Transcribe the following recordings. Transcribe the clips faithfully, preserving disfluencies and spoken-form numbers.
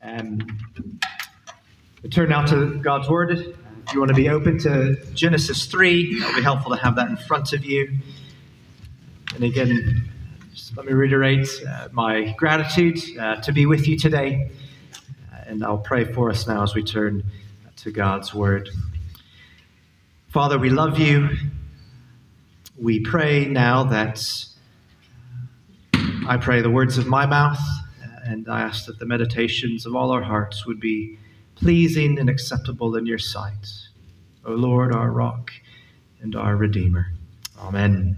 Um, we turn now to God's Word. If you want to be open to Genesis three, it'll be helpful to have that in front of you. And again, just let me reiterate uh, my gratitude uh, to be with you today. Uh, and I'll pray for us now as we turn to God's Word. Father, we love you. We pray now that I pray the words of my mouth, and I ask that the meditations of all our hearts would be pleasing and acceptable in your sight. O Lord, our rock and our Redeemer. Amen.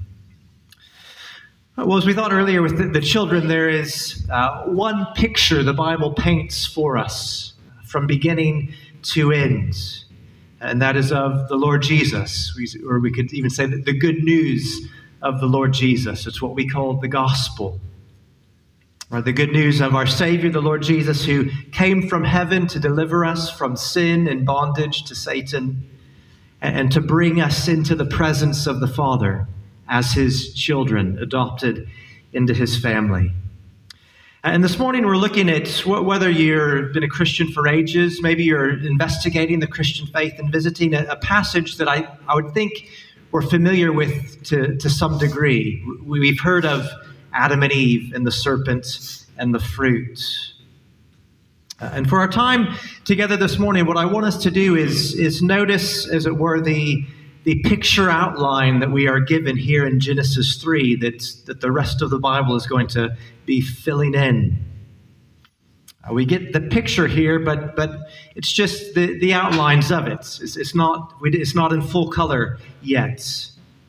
Well, as we thought earlier with the, the children, there is uh, one picture the Bible paints for us from beginning to end, and that is of the Lord Jesus, we, or we could even say that the good news of the Lord Jesus. It's what we call the gospel. Or the good news of our Savior, the Lord Jesus, who came from heaven to deliver us from sin and bondage to Satan, and to bring us into the presence of the Father as his children, adopted into his family. And this morning we're looking at whether you've been a Christian for ages, maybe you're investigating the Christian faith and visiting a, a passage that I, I would think we're familiar with to, to some degree. We've heard of Adam and Eve and the serpent and the fruit. Uh, and for our time together this morning, what I want us to do is, is notice, as it were, the, the picture outline that we are given here in Genesis three that, that the rest of the Bible is going to be filling in. Uh, we get the picture here, but but it's just the, the outlines of it. It's, it's, not, it's not in full color yet.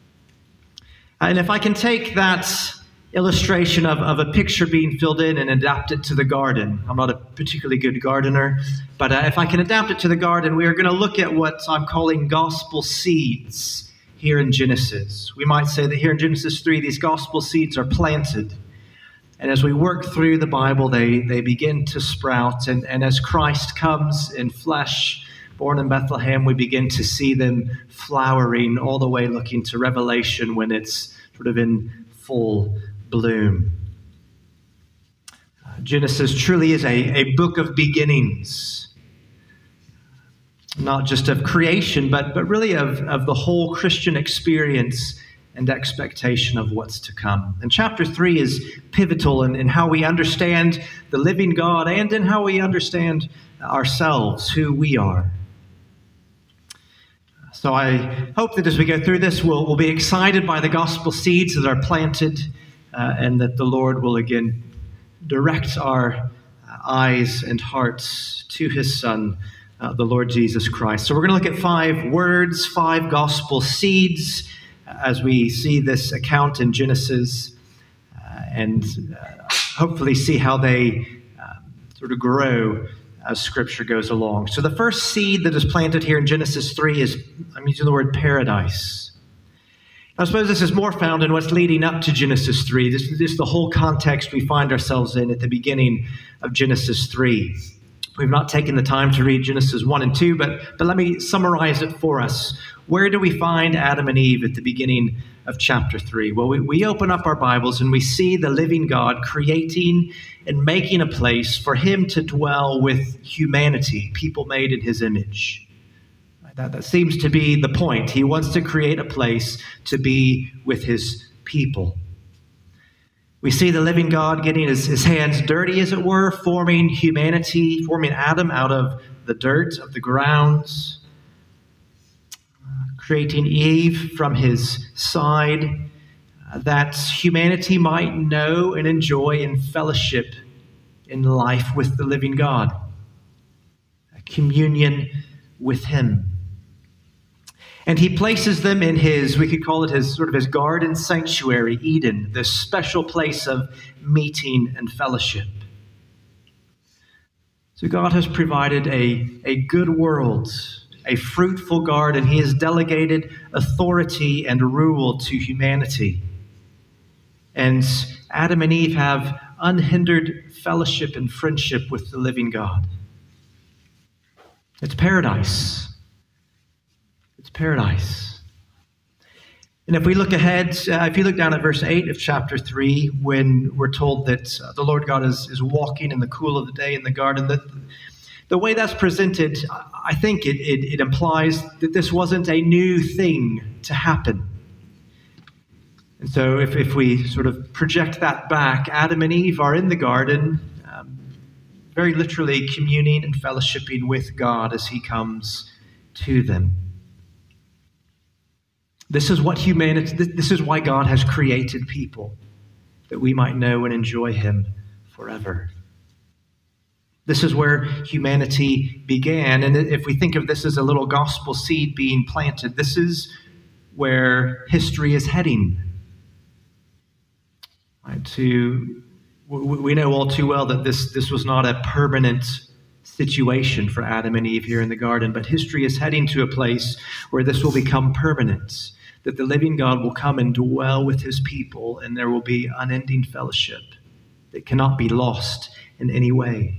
And if I can take that illustration of, of a picture being filled in and adapt it to the garden. I'm not a particularly good gardener, but uh, if I can adapt it to the garden, we are going to look at what I'm calling gospel seeds here in Genesis. We might say that here in Genesis three, these gospel seeds are planted. And as we work through the Bible, they, they begin to sprout. And, and as Christ comes in flesh, born in Bethlehem, we begin to see them flowering all the way looking to Revelation when it's sort of in full bloom. Uh, Genesis truly is a, a book of beginnings, not just of creation, but, but really of, of the whole Christian experience and expectation of what's to come. And chapter three is pivotal in, in how we understand the living God and in how we understand ourselves, who we are. So I hope that as we go through this, we'll, we'll be excited by the gospel seeds that are planted, uh, and that the Lord will again direct our eyes and hearts to his Son, uh, the Lord Jesus Christ. So we're going to look at five words, five gospel seeds, uh, as we see this account in Genesis, uh, and uh, hopefully see how they uh, sort of grow as Scripture goes along. So the first seed that is planted here in Genesis three is, I'm using the word paradise. I suppose this is more found in what's leading up to Genesis three. This, this is the whole context we find ourselves in at the beginning of Genesis three. We've not taken the time to read Genesis one and two, but, but let me summarize it for us. Where do we find Adam and Eve at the beginning of chapter three? Well, we, we open up our Bibles and we see the living God creating and making a place for him to dwell with humanity, people made in his image. That, that seems to be the point. He wants to create a place to be with his people. We see the living God getting his, his hands dirty, as it were, forming humanity, forming Adam out of the dirt of the grounds, creating Eve from his side, uh, that humanity might know and enjoy in fellowship in life with the living God, a communion with him. And he places them in his, we could call it his sort of his garden sanctuary, Eden, this special place of meeting and fellowship. So God has provided a, a good world, a fruitful garden. He has delegated authority and rule to humanity. And Adam and Eve have unhindered fellowship and friendship with the living God. It's paradise. It's paradise. And if we look ahead, uh, if you look down at verse eight of chapter three, when we're told that uh, the Lord God is, is walking in the cool of the day in the garden, that the way that's presented, I think it, it, it implies that this wasn't a new thing to happen. And so if, if we sort of project that back, Adam and Eve are in the garden, um, very literally communing and fellowshipping with God as he comes to them. This is what humanity, this is why God has created people, that we might know and enjoy him forever. This is where humanity began. And if we think of this as a little gospel seed being planted, this is where history is heading. Right, to, we know all too well that this, this was not a permanent situation for Adam and Eve here in the garden, but history is heading to a place where this will become permanent, that the living God will come and dwell with his people, and there will be unending fellowship that cannot be lost in any way.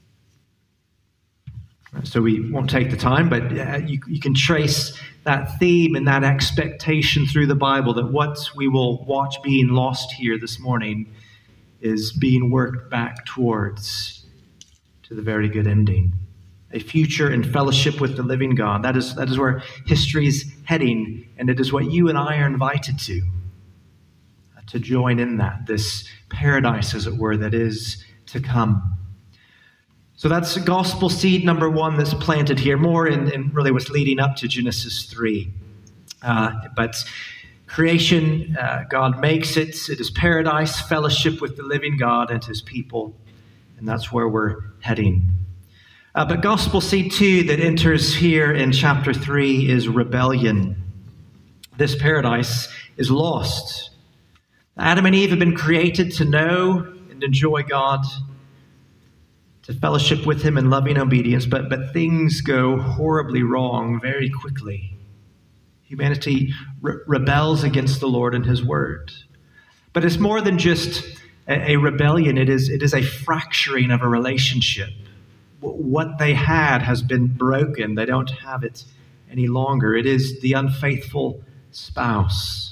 So we won't take the time, but you, you can trace that theme and that expectation through the Bible, that what we will watch being lost here this morning is being worked back towards to the very good ending. A future in fellowship with the living God. That is, that is where history is heading, and it is what you and I are invited to, to join in that, this paradise, as it were, that is to come. So that's gospel seed number one that's planted here, more in, in really what's leading up to Genesis three. Uh, but creation, uh, God makes it. It is paradise, fellowship with the living God and his people, and that's where we're heading. Uh, but gospel seed two that enters here in chapter three is rebellion. This paradise is lost. Adam and Eve have been created to know and enjoy God, to fellowship with him in loving obedience, but, but things go horribly wrong very quickly. Humanity re- rebels against the Lord and his word. But it's more than just a, a rebellion. It is, it is a fracturing of a relationship. What they had has been broken. They don't have it any longer. It is the unfaithful spouse.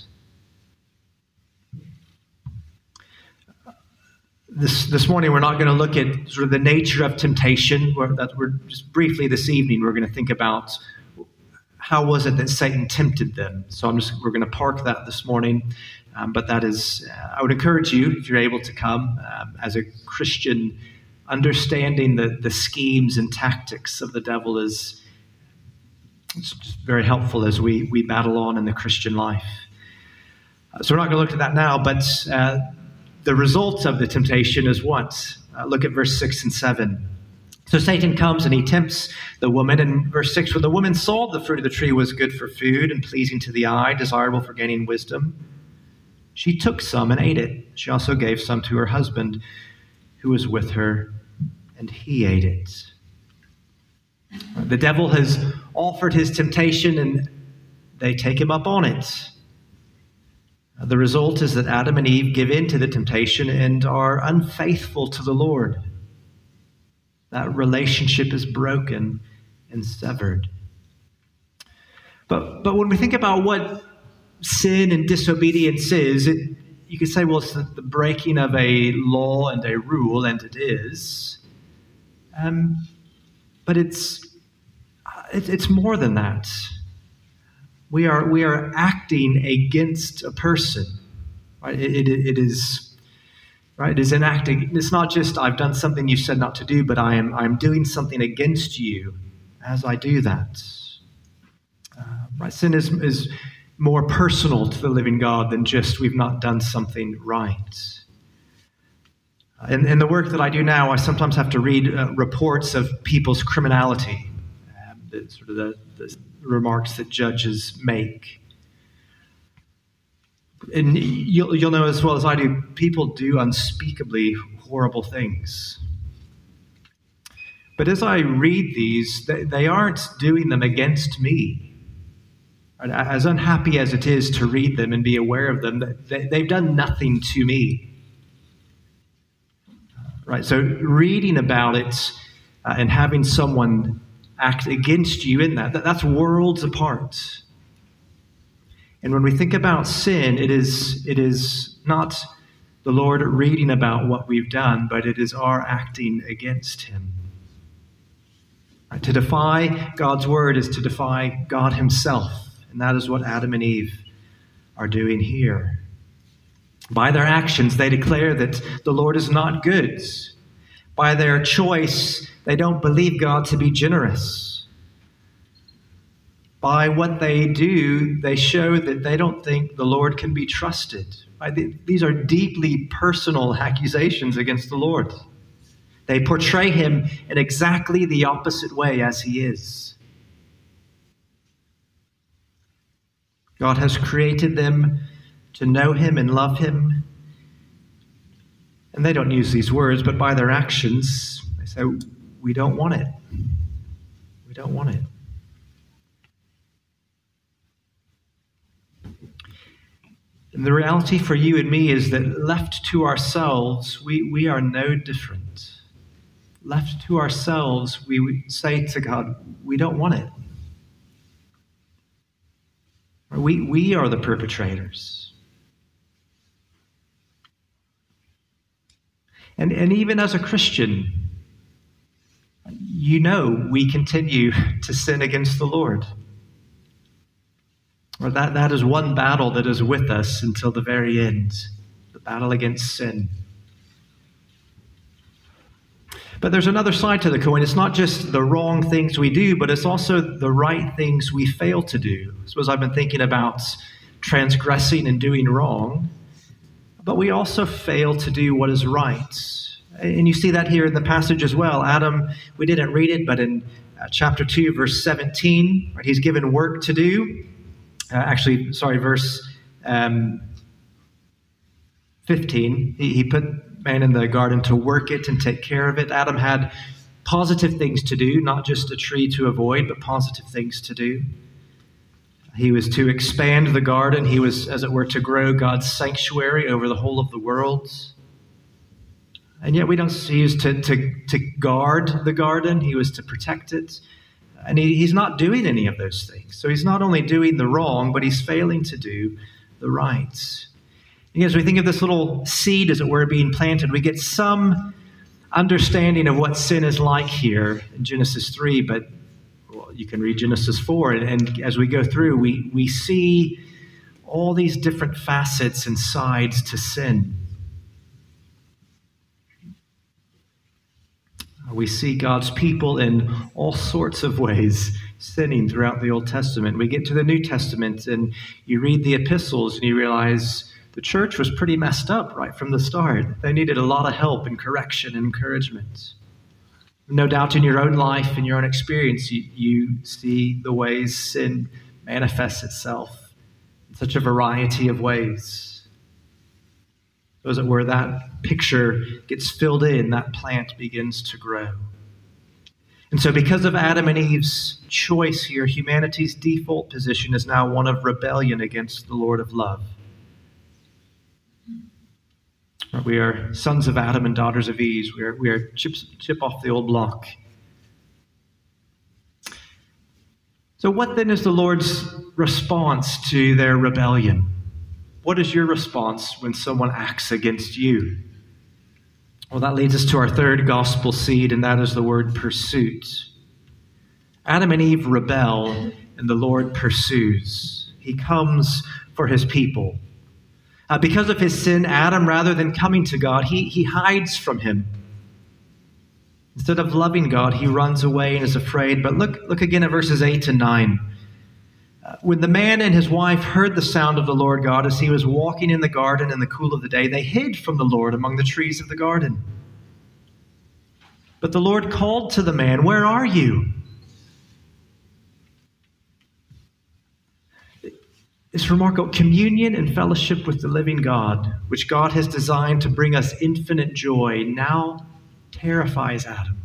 This, this morning, we're not going to look at sort of the nature of temptation. We're, that we're just briefly this evening, we're going to think about how was it that Satan tempted them. So I'm just we're going to park that this morning. Um, but that is, uh, I would encourage you, if you're able to come, um, as a Christian, understanding the, the schemes and tactics of the devil is it's just very helpful as we, we battle on in the Christian life. Uh, so we're not going to look at that now, but uh, the result of the temptation is what? Uh, look at verse six and seven. So Satan comes and he tempts the woman. In verse six, when the woman saw the fruit of the tree was good for food and pleasing to the eye, desirable for gaining wisdom, she took some and ate it. She also gave some to her husband who was with her, and he ate it. The devil has offered his temptation, and they take him up on it. The result is that Adam and Eve give in to the temptation and are unfaithful to the Lord. That relationship is broken and severed. But, but when we think about what sin and disobedience is, it, you could say, well, it's the, the breaking of a law and a rule, and it is. Um, but it's, it, it's more than that. We are we are acting against a person. Right? It, it, it is right. It is enacting. It's not just I've done something you said not to do, but I am I am doing something against you as I do that. Uh, right? Sin is is more personal to the living God than just we've not done something right. In, in the work that I do now, I sometimes have to read uh, reports of people's criminality, um, the, sort of the, the remarks that judges make. And you'll, you'll know as well as I do, people do unspeakably horrible things. But as I read these, they, they aren't doing them against me. As unhappy as it is to read them and be aware of them, they, they've done nothing to me. Right, so reading about it uh, and having someone act against you in that, that, that's worlds apart. And when we think about sin, it is, it is not the Lord reading about what we've done, but it is our acting against him. Right? To defy God's word is to defy God himself, and that is what Adam and Eve are doing here. By their actions, they declare that the Lord is not good. By their choice, they don't believe God to be generous. By what they do, they show that they don't think the Lord can be trusted. Right? These are deeply personal accusations against the Lord. They portray him in exactly the opposite way as he is. God has created them to know him and love him. And they don't use these words, but by their actions, they say, we don't want it. We don't want it. And the reality for you and me is that left to ourselves, we, we are no different. Left to ourselves, we say to God, we don't want it. We, we are the perpetrators. And, and even as a Christian, you know we continue to sin against the Lord. Or that, that is one battle that is with us until the very end, the battle against sin. But there's another side to the coin. It's not just the wrong things we do, but it's also the right things we fail to do. I suppose I've been thinking about transgressing and doing wrong, but we also fail to do what is right. And you see that here in the passage as well. Adam, we didn't read it, but in uh, chapter two, verse seventeen, right, he's given work to do. Uh, actually, sorry, verse um, fifteen, he, he put man in the garden to work it and take care of it. Adam had positive things to do, not just a tree to avoid, but positive things to do. He was to expand the garden. He was, as it were, to grow God's sanctuary over the whole of the world. And yet we don't see he was to, to, to guard the garden. He was to protect it. And he, he's not doing any of those things. So he's not only doing the wrong, but he's failing to do the right. And as we think of this little seed, as it were, being planted, we get some understanding of what sin is like here in Genesis three, but well, you can read Genesis four, and, and as we go through, we, we see all these different facets and sides to sin. We see God's people in all sorts of ways sinning throughout the Old Testament. We get to the New Testament, and you read the epistles, and you realize the church was pretty messed up right from the start. They needed a lot of help and correction and encouragement. No doubt in your own life, in your own experience, you, you see the ways sin manifests itself in such a variety of ways. So as it were, that picture gets filled in, that plant begins to grow. And so because of Adam and Eve's choice here, humanity's default position is now one of rebellion against the Lord of love. We are sons of Adam and daughters of Eve. We are, we are chips, chip off the old block. So what then is the Lord's response to their rebellion? What is your response when someone acts against you? Well, that leads us to our third gospel seed, and that is the word pursuit. Adam and Eve rebel, and the Lord pursues. He comes for his people. Uh, because of his sin, Adam, rather than coming to God, he, he hides from him. Instead of loving God, he runs away and is afraid. But look, look again at verses eight and nine. Uh, when the man and his wife heard the sound of the Lord God as he was walking in the garden in the cool of the day, they hid from the Lord among the trees of the garden. But the Lord called to the man, "Where are you?" It's remarkable. Communion and fellowship with the living God, which God has designed to bring us infinite joy, now terrifies Adam.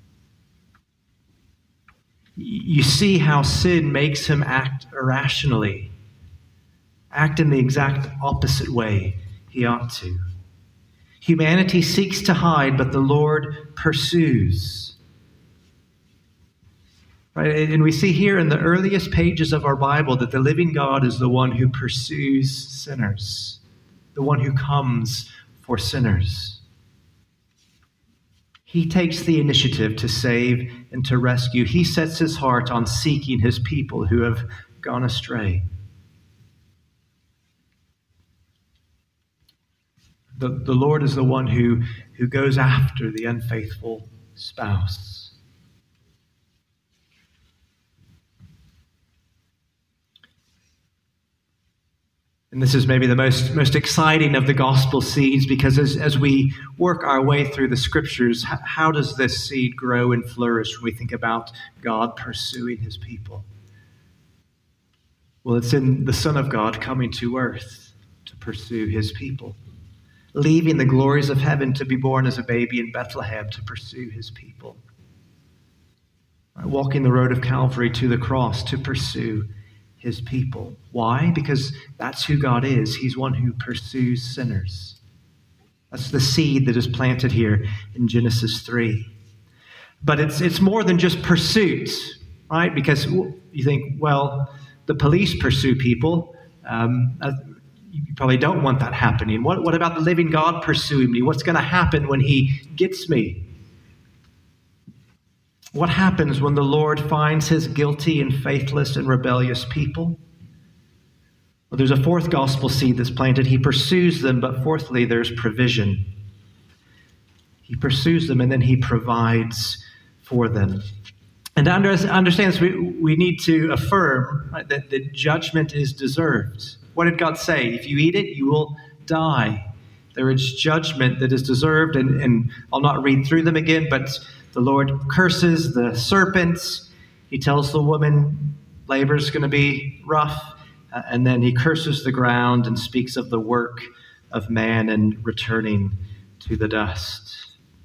You see how sin makes him act irrationally, act in the exact opposite way he ought to. Humanity seeks to hide, but the Lord pursues. Right? And we see here in the earliest pages of our Bible that the living God is the one who pursues sinners, the one who comes for sinners. He takes the initiative to save and to rescue. He sets his heart on seeking his people who have gone astray. The, the Lord is the one who, who goes after the unfaithful spouse. And this is maybe the most, most exciting of the gospel seeds, because as, as we work our way through the scriptures, how, how does this seed grow and flourish when we think about God pursuing his people? Well, it's in the Son of God coming to earth to pursue his people, leaving the glories of heaven to be born as a baby in Bethlehem to pursue his people, right, walking the road of Calvary to the cross to pursue his people. Why? Because that's who God is. He's one who pursues sinners. That's the seed that is planted here in Genesis three. But it's it's more than just pursuit, right? Because you think, well, the police pursue people. Um, you probably don't want that happening. What, what about the living God pursuing me? What's going to happen when he gets me? What happens when the Lord finds his guilty and faithless and rebellious people? Well, there's a fourth gospel seed that's planted. He pursues them, but fourthly, there's provision. He pursues them, and then he provides for them. And to understand this, we, we need to affirm, right, that the judgment is deserved. What did God say? If you eat it, you will die. There is judgment that is deserved, and, and I'll not read through them again, but the Lord curses the serpents. He tells the woman labor is going to be rough. Uh, and then he curses the ground and speaks of the work of man and returning to the dust.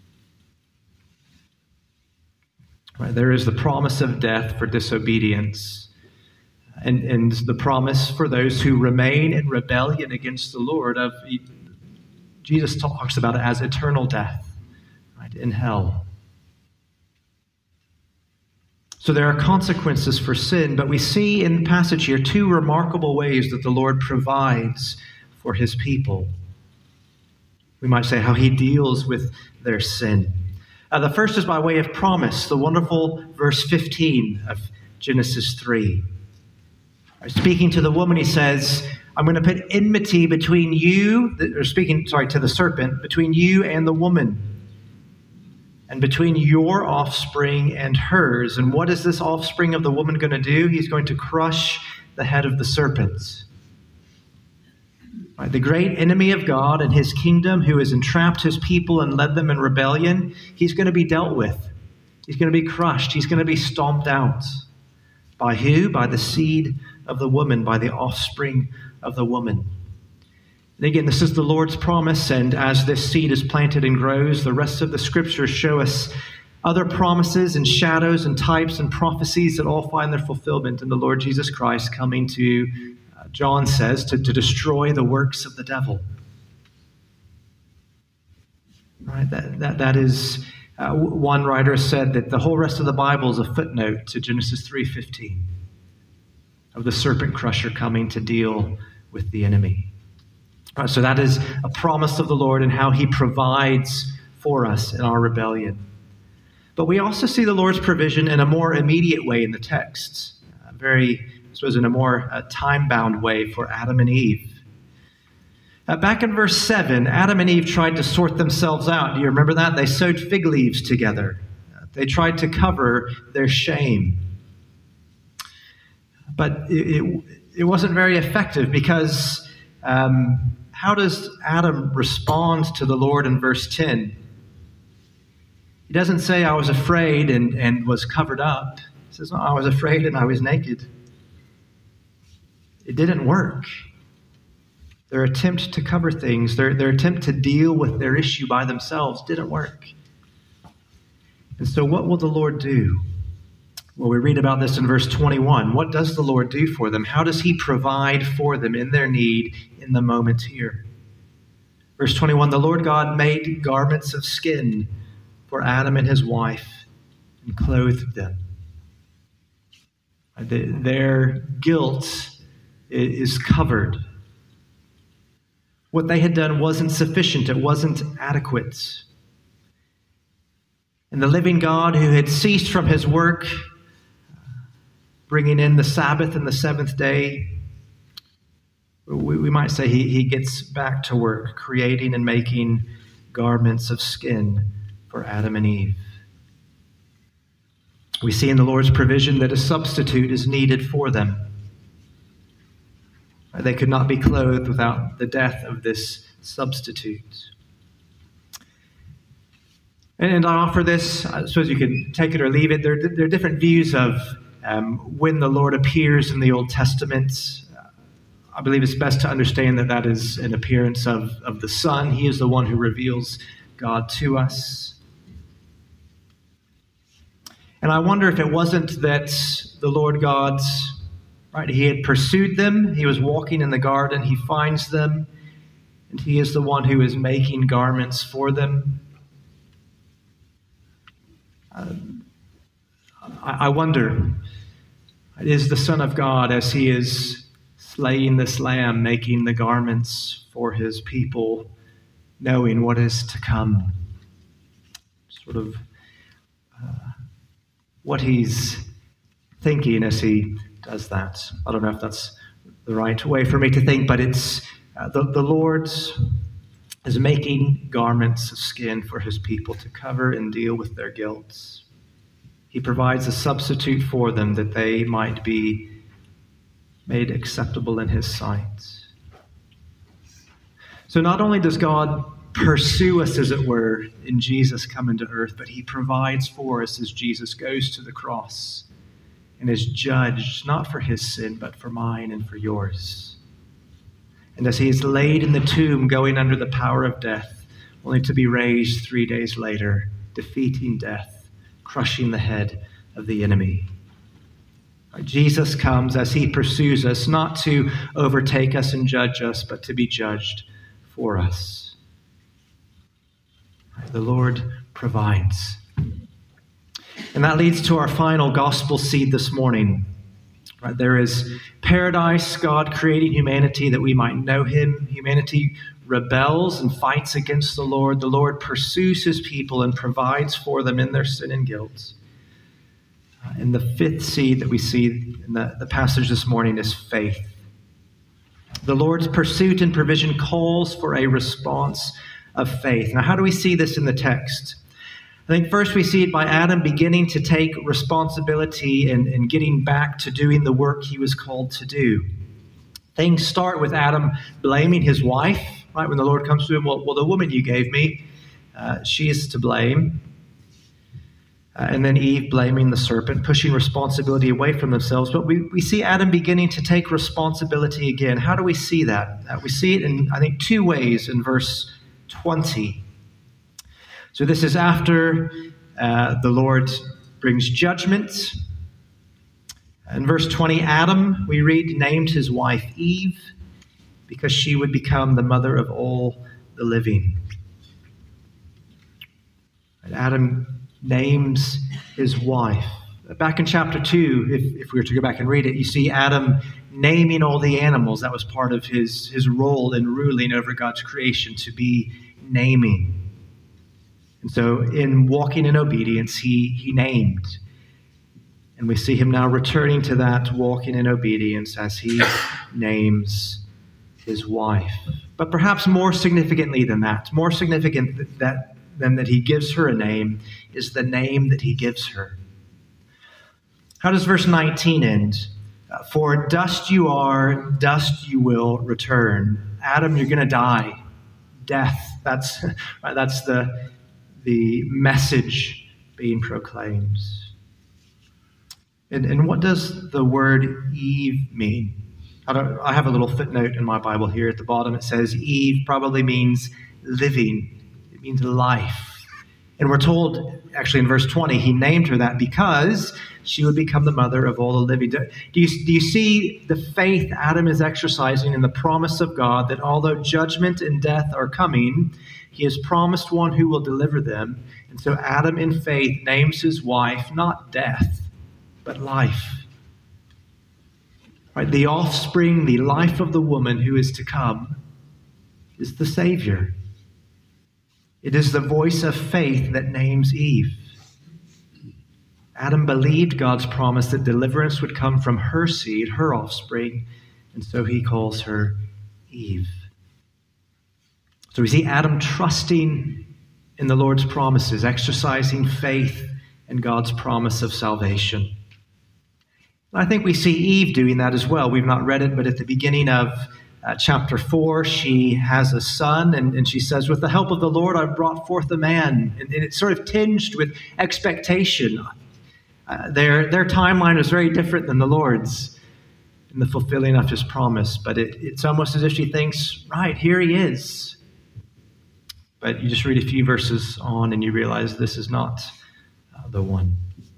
Right, there is the promise of death for disobedience. And, and the promise for those who remain in rebellion against the Lord. Of Jesus talks about it as eternal death, right, in hell. So there are consequences for sin, but we see in the passage here two remarkable ways that the Lord provides for his people. We might say how he deals with their sin. Uh, the first is by way of promise, the wonderful verse fifteen of Genesis three. Speaking to the woman, he says, I'm going to put enmity between you, or speaking, sorry, to the serpent, between you and the woman, and between your offspring and hers. And what is this offspring of the woman going to do? He's going to crush the head of the serpent. Right, the great enemy of God and his kingdom, who has entrapped his people and led them in rebellion, he's going to be dealt with. He's going to be crushed. He's going to be stomped out. By who? By the seed of the woman, by the offspring of the woman. And again, this is the Lord's promise, and as this seed is planted and grows, the rest of the scriptures show us other promises and shadows and types and prophecies that all find their fulfillment in the Lord Jesus Christ coming to, uh, John says, to, to destroy the works of the devil. Right? That, that, that is, uh, one writer said that the whole rest of the Bible is a footnote to Genesis three fifteen of the serpent crusher coming to deal with the enemy. Right, so that is a promise of the Lord and how he provides for us in our rebellion. But we also see the Lord's provision in a more immediate way in the text, uh, very, I suppose, in a more uh, time-bound way for Adam and Eve. Uh, back in verse seven, Adam and Eve tried to sort themselves out. Do you remember that? They sewed fig leaves together. Uh, they tried to cover their shame. But it, it, it wasn't very effective because um, how does Adam respond to the Lord in verse ten? He doesn't say, I was afraid and, and was covered up. He says, no, I was afraid and I was naked. It didn't work. Their attempt to cover things, their, their attempt to deal with their issue by themselves didn't work. And so what will the Lord do? Well, we read about this in verse twenty-one. What does the Lord do for them? How does he provide for them in their need in the moment here? Verse twenty-one, the Lord God made garments of skin for Adam and his wife and clothed them. Their guilt is covered. What they had done wasn't sufficient. It wasn't adequate. And the living God, who had ceased from his work, bringing in the Sabbath and the seventh day, we, we might say he, he gets back to work, creating and making garments of skin for Adam and Eve. We see in the Lord's provision that a substitute is needed for them. They could not be clothed without the death of this substitute. And I offer this, I suppose you can take it or leave it. There, there are different views of um, when the Lord appears in the Old Testament. I believe it's best to understand that that is an appearance of, of the Son. He is the one who reveals God to us. And I wonder if it wasn't that the Lord God, right, he had pursued them, he was walking in the garden, he finds them, and he is the one who is making garments for them. Uh, I, I wonder, is the Son of God, as he is slaying this lamb, making the garments for his people, knowing what is to come? Sort of uh, what he's thinking as he does that. I don't know if that's the right way for me to think, but it's uh, the, the Lord is making garments of skin for his people to cover and deal with their guilt. He provides a substitute for them that they might be made acceptable in his sight. So not only does God pursue us, as it were, in Jesus coming to earth, but he provides for us as Jesus goes to the cross and is judged not for his sin, but for mine and for yours. And as he is laid in the tomb, going under the power of death, only to be raised three days later, defeating death, crushing the head of the enemy. Jesus comes as he pursues us, not to overtake us and judge us, but to be judged for us. The Lord provides. And that leads to our final gospel seed this morning. Right, there is paradise, God creating humanity that we might know him. Humanity rebels and fights against the Lord. The Lord pursues his people and provides for them in their sin and guilt. Uh, and the fifth seed that we see in the, the passage this morning is faith. The Lord's pursuit and provision calls for a response of faith. Now, how do we see this in the text? I think first we see it by Adam beginning to take responsibility and, and getting back to doing the work he was called to do. Things start with Adam blaming his wife, right? When the Lord comes to him, well, well the woman you gave me, uh, she is to blame. Uh, and then Eve blaming the serpent, pushing responsibility away from themselves. But we, we see Adam beginning to take responsibility again. How do we see that? Uh, we see it in, I think, two ways in verse twenty. So this is after uh, the Lord brings judgment. In verse twenty, Adam, we read, named his wife Eve because she would become the mother of all the living. And Adam names his wife. Back in chapter two, if, if we were to go back and read it, you see Adam naming all the animals. That was part of his, his role in ruling over God's creation, to be naming. And so in walking in obedience, he, he named. And we see him now returning to that, walking in obedience as he names his wife. But perhaps more significantly than that, more significant that, than that he gives her a name, is the name that he gives her. How does verse nineteen end? For dust you are, dust you will return. Adam, you're going to die. Death. That's, that's the, the message being proclaimed. And, and what does the word Eve mean? I, don't, I have a little footnote in my Bible here at the bottom. It says Eve probably means living. It means life. And we're told, actually in verse twenty, he named her that because she would become the mother of all the living. Do you, do you see the faith Adam is exercising in the promise of God that although judgment and death are coming, he has promised one who will deliver them. And so Adam in faith names his wife not death, but life. Right? The offspring, the life of the woman who is to come, is the Savior. It is the voice of faith that names Eve. Adam believed God's promise that deliverance would come from her seed, her offspring, and so he calls her Eve. So we see Adam trusting in the Lord's promises, exercising faith in God's promise of salvation. I think we see Eve doing that as well. We've not read it, but at the beginning of uh, chapter four, she has a son, and, and she says, with the help of the Lord, I've brought forth a man. And, and it's sort of tinged with expectation. Uh, their, their timeline was very different than the Lord's in the fulfilling of his promise, but it, it's almost as if she thinks, right, here he is. But you just read a few verses on and you realize this is not uh, the one.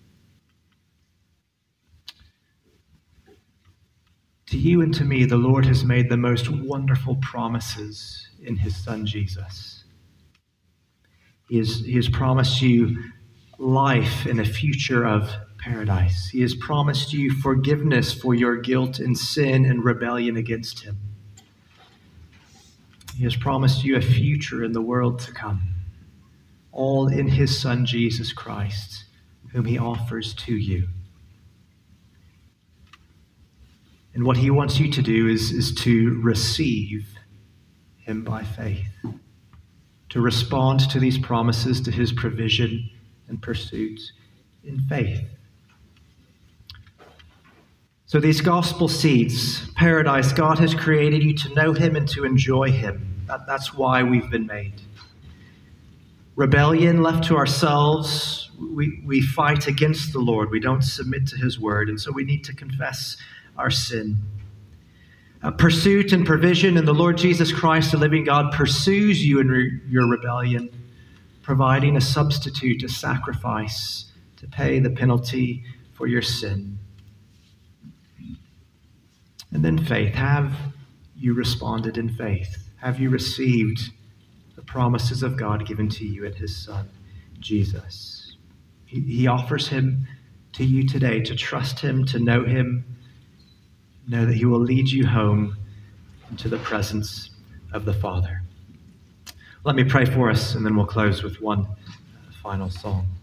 To you and to me, the Lord has made the most wonderful promises in his Son, Jesus. He has, he has promised you life and a future of paradise. He has promised you forgiveness for your guilt and sin and rebellion against him. He has promised you a future in the world to come, all in his Son, Jesus Christ, whom he offers to you. And what he wants you to do is, is to receive him by faith, to respond to these promises, to his provision and pursuit in faith. So these gospel seeds, paradise, God has created you to know him and to enjoy him. That, that's why we've been made. Rebellion, left to ourselves, we, we fight against the Lord. We don't submit to his word, and so we need to confess our sin. Uh, pursuit and provision in the Lord Jesus Christ, the living God, pursues you in re- your rebellion, providing a substitute, a sacrifice to pay the penalty for your sin. And then faith. Have you responded in faith? Have you received the promises of God given to you in his Son, Jesus? He, he offers him to you today, to trust him, to know him, know that he will lead you home into the presence of the Father. Let me pray for us, and then we'll close with one final song.